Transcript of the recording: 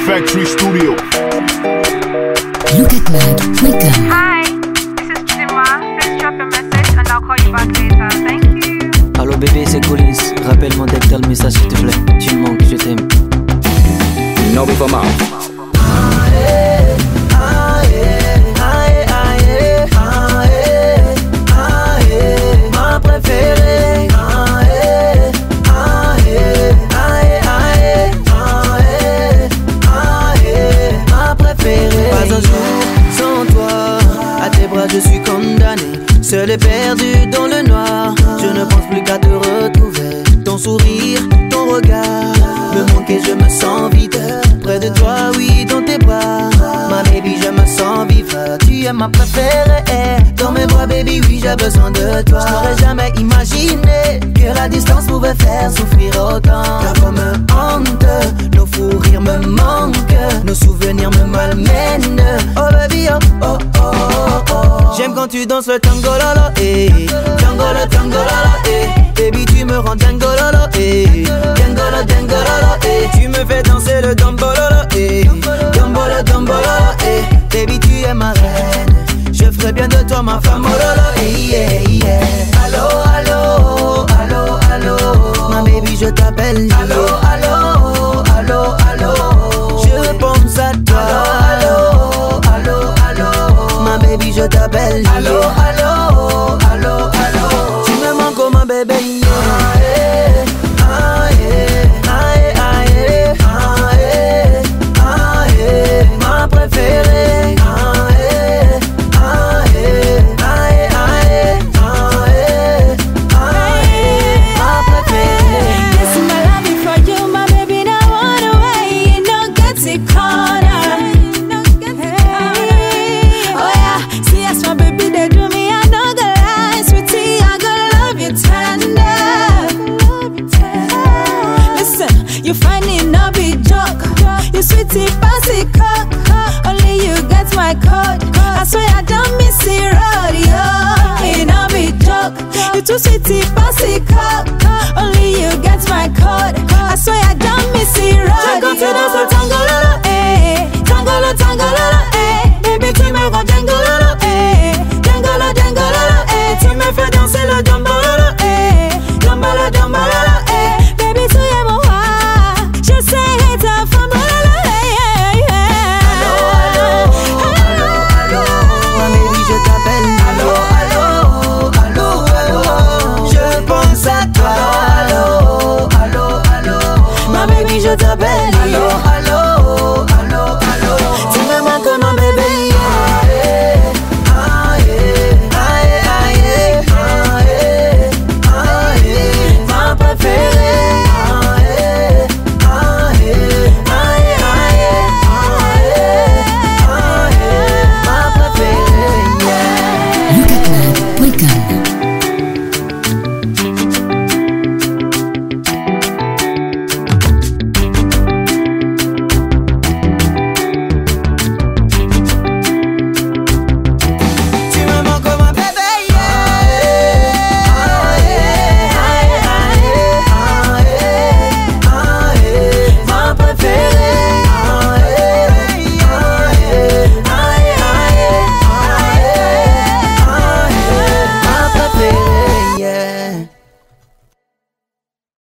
Factory Studio. Look at Mad Wickham. Hi, this is Chidima. Please drop a message and I'll call you back later. Thank you. Allô bébé, c'est Collins. Rappelle-moi dès que t'as le message s'il te plaît. Tu me manques, je t'aime. No before mouth. Ma préférée. Ma préférée. Pas un jour sans toi. À tes bras je suis condamné. Seul et perdu dans le noir. Je ne pense plus qu'à te retrouver. Ton sourire, ton regard me manque et je me sens vide. Près de toi, oui, dans tes bras. Ma baby, je me sens vivre. Tu es ma préférée. Dans mes bras, baby, oui, j'ai besoin de toi. Je n'aurais jamais imaginé que la distance pouvait faire souffrir autant. Ta voix me hante, nos fous rires me manquent, nos souvenirs me malmènent. Oh baby, oh, oh, oh, oh, oh. J'aime quand tu danses le tango lolo, eh. Tango lo, eh. Baby, tu me rends dingo lolo, eh. Dingo lolo, eh. Tu me fais danser le dombololo, eh. Dombololo, eh. Baby, tu es ma reine. Je ferai bien de toi ma femme, oh lolo, eh, yeah, yeah. Allo, allo, allo, allo. Ma baby, je t'appelle. Allo, allo, allo, allo. Je pense à toi. Allo, allo, allo. Ma baby, je t'appelle. Allo, allo, allo, allo. Tu me manques comme un bébé, yeah. Ma préférée. Sweetie, fancy cock. Only you get my code. I swear I don't miss it, rodeo. Ain't no big joke. You too sweetie, fancy cock.